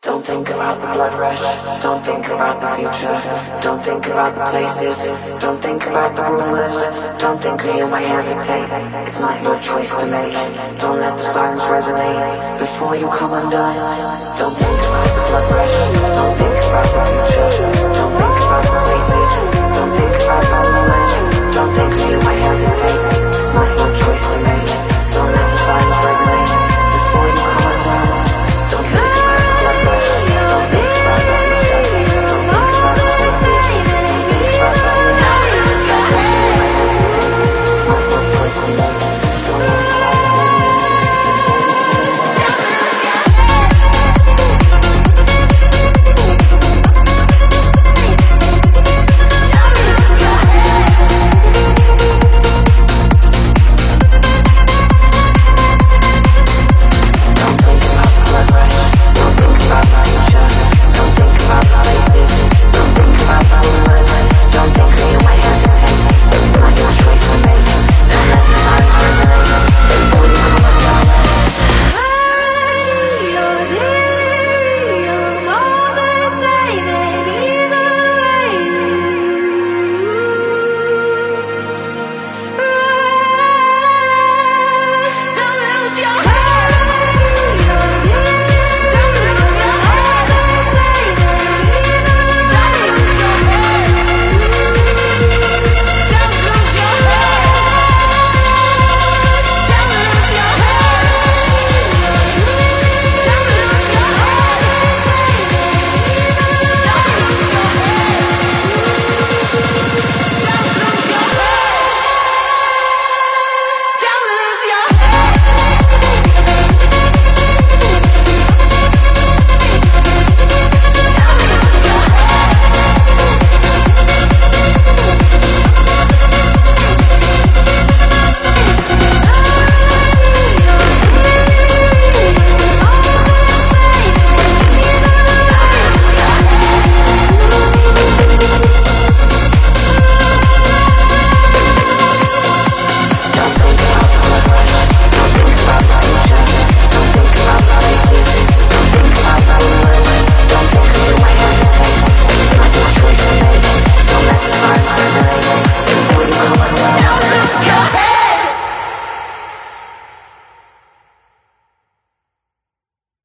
Don't think about the blood rush, don't think about the future, don't think about the places, don't think about the rumors, don't think you might hesitate, it's not your choice to make, don't let the silence resonate, before you come undone, don't think